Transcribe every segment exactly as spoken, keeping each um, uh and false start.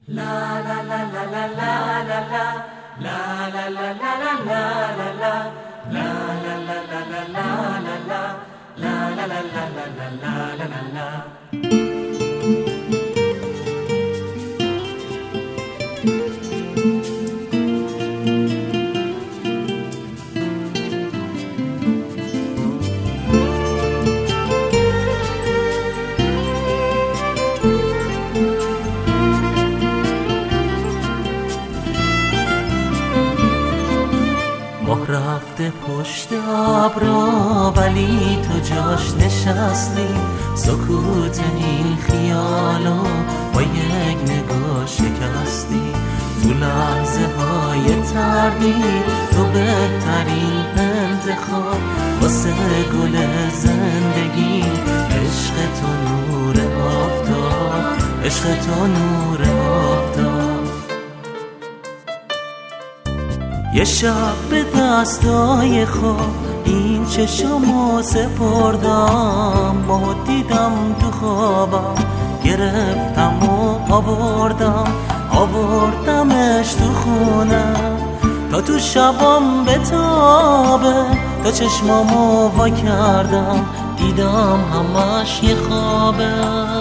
ماه رفته پشت ابرا ولی تو جاش نشستی، سکوت این خیالو با یک نگاه شکستی. تو لحظه های تردید تو بهترین انتخاب واسه گل زندگی. عشق تو نور آفتاب، عشق تو نور آفتاب. یه شب به دستای خواب این چشمو سپردم، با دیدم تو خوابم گرفتم و آوردم آوردمش تو خونه تا تو شبام بتابه. تا چشمامو وا کردم دیدم همش یه خوابه،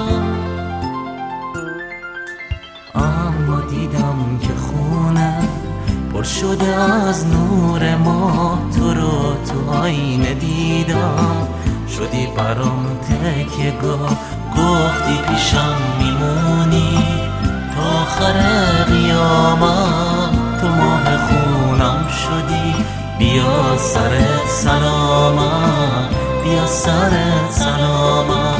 اما دیدم که خونه پر شده از نور ماه. تو رو تو آینه دیدم، شدی برام تکیه گاه. گفتی پیشم میمونی تا آخر قیامت، تو ماه خونم شدی. بیا سرت سلامت، بیا سرت سلامت.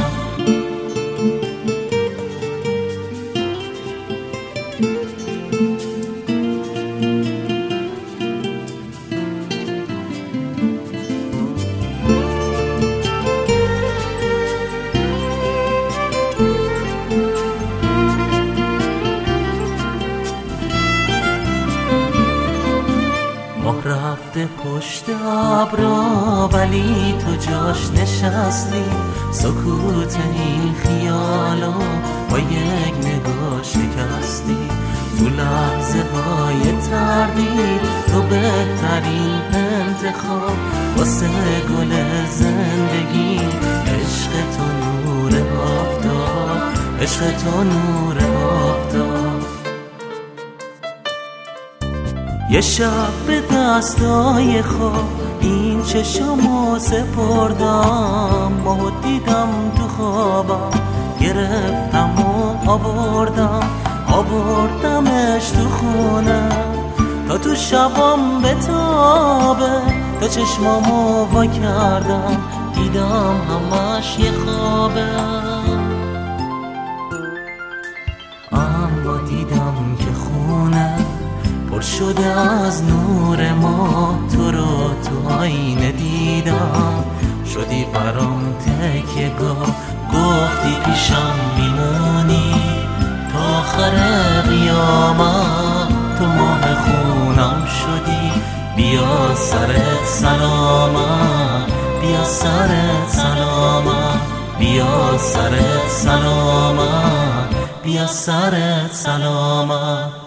ماه رفته پشت ابرا ولی تو جاش نشستی، سکوت این خیالو با یک نگاه شکستی. تو لحظه های تردید تو بهترین انتخاب واسه گل زندگی. عشق تو نور آفتاب، عشق تو نور آفتاب. یه شب به دستای خواب این چشمو سپردم، با دیدم تو خوابم گرفتم و آوردم آوردمش تو خونه تا تو شبام بتابه. تا چشمامو وا کردم دیدم همش یه خوابه، اما دیدم که خونه پر شده از نور ماه. تو رو تو آینه دیدم، شدی برام تکیه گاه. گفتی پیشم میمونی تا آخر قیامت، تو ماه خونم شدی. بیا سرت سلامت، بیا سرت سلامت. بیا سرت سلامت، بیا سرت سلامت.